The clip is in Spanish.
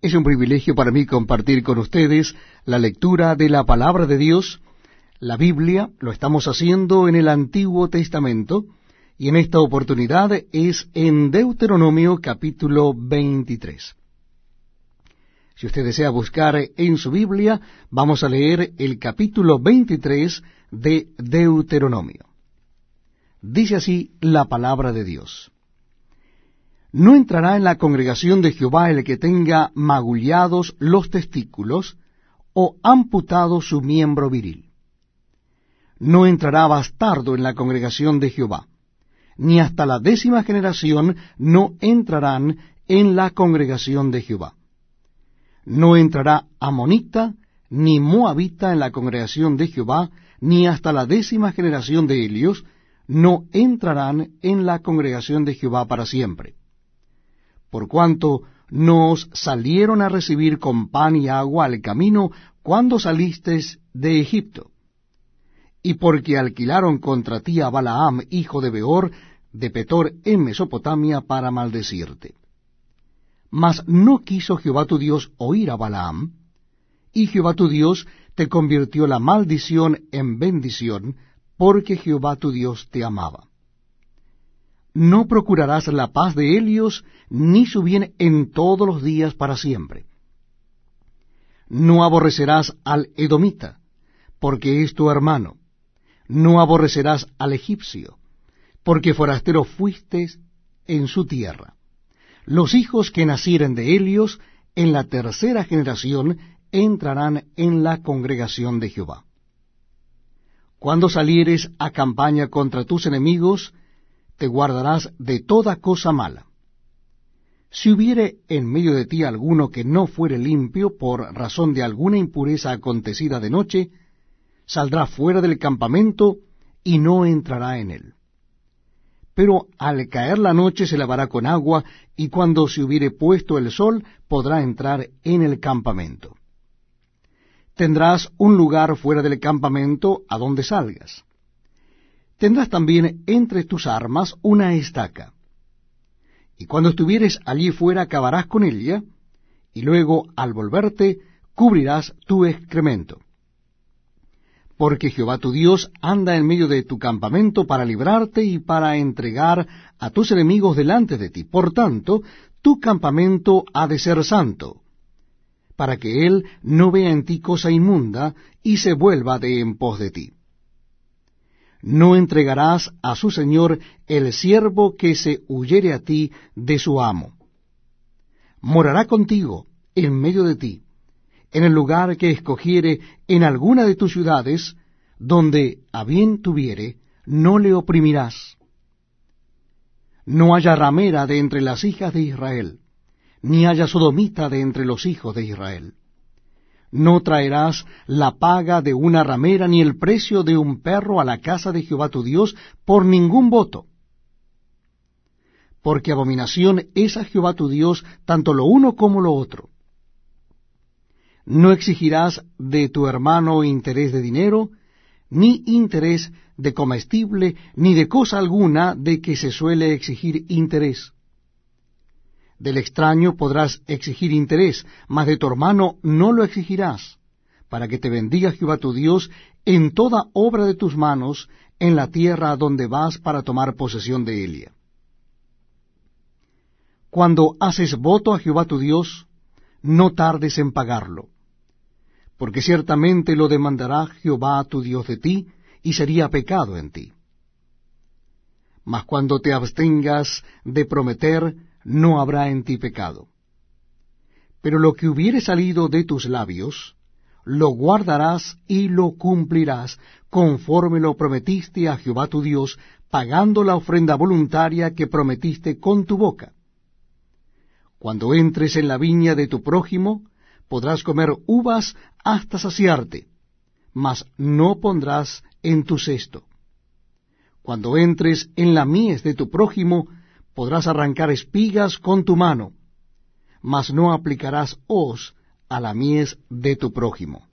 Es un privilegio para mí compartir con ustedes la lectura de la palabra de Dios, la Biblia. Lo estamos haciendo en el Antiguo Testamento, y en esta oportunidad es en Deuteronomio capítulo 23. Si usted desea buscar en su Biblia, vamos a leer el capítulo 23 de Deuteronomio. Dice así la palabra de Dios: No entrará en la congregación de Jehová el que tenga magullados los testículos o amputado su miembro viril. No entrará bastardo en la congregación de Jehová, ni hasta la 10ª generación no entrarán en la congregación de Jehová. No entrará amonita ni moabita en la congregación de Jehová, ni hasta la 10ª generación de ellos no entrarán en la congregación de Jehová para siempre. Por cuanto no os salieron a recibir con pan y agua al camino cuando salisteis de Egipto, y porque alquilaron contra ti a Balaam, hijo de Beor, de Petor en Mesopotamia, para maldecirte. Mas no quiso Jehová tu Dios oír a Balaam, y Jehová tu Dios te convirtió la maldición en bendición, porque Jehová tu Dios te amaba. No procurarás la paz de ellos, ni su bien en todos los días para siempre. No aborrecerás al edomita, porque es tu hermano. No aborrecerás al egipcio, porque forastero fuiste en su tierra. Los hijos que nacieren de ellos, en la 3ª generación, entrarán en la congregación de Jehová. Cuando salieres a campaña contra tus enemigos, te guardarás de toda cosa mala. Si hubiere en medio de ti alguno que no fuere limpio por razón de alguna impureza acontecida de noche, saldrá fuera del campamento y no entrará en él. Pero al caer la noche se lavará con agua, y cuando se hubiere puesto el sol podrá entrar en el campamento. Tendrás un lugar fuera del campamento a donde salgas. Tendrás también entre tus armas una estaca. Y cuando estuvieres allí fuera cavarás con ella, y luego al volverte cubrirás tu excremento. Porque Jehová tu Dios anda en medio de tu campamento para librarte y para entregar a tus enemigos delante de ti. Por tanto, tu campamento ha de ser santo, para que él no vea en ti cosa inmunda y se vuelva de en pos de ti. No entregarás a su señor el siervo que se huyere a ti de su amo. Morará contigo en medio de ti, en el lugar que escogiere en alguna de tus ciudades, donde a bien tuviere, no le oprimirás. No haya ramera de entre las hijas de Israel, ni haya sodomita de entre los hijos de Israel. No traerás la paga de una ramera, ni el precio de un perro a la casa de Jehová tu Dios por ningún voto. Porque abominación es a Jehová tu Dios tanto lo uno como lo otro. No exigirás de tu hermano interés de dinero, ni interés de comestible, ni de cosa alguna de que se suele exigir interés. Del extraño podrás exigir interés, mas de tu hermano no lo exigirás, para que te bendiga Jehová tu Dios en toda obra de tus manos, en la tierra a donde vas para tomar posesión de ella. Cuando haces voto a Jehová tu Dios, no tardes en pagarlo, porque ciertamente lo demandará Jehová tu Dios de ti, y sería pecado en ti. Mas cuando te abstengas de prometer, no habrá en ti pecado. Pero lo que hubiere salido de tus labios, lo guardarás y lo cumplirás, conforme lo prometiste a Jehová tu Dios, pagando la ofrenda voluntaria que prometiste con tu boca. Cuando entres en la viña de tu prójimo, podrás comer uvas hasta saciarte, mas no pondrás en tu cesto. Cuando entres en la mies de tu prójimo, podrás arrancar espigas con tu mano, mas no aplicarás hoz a la mies de tu prójimo.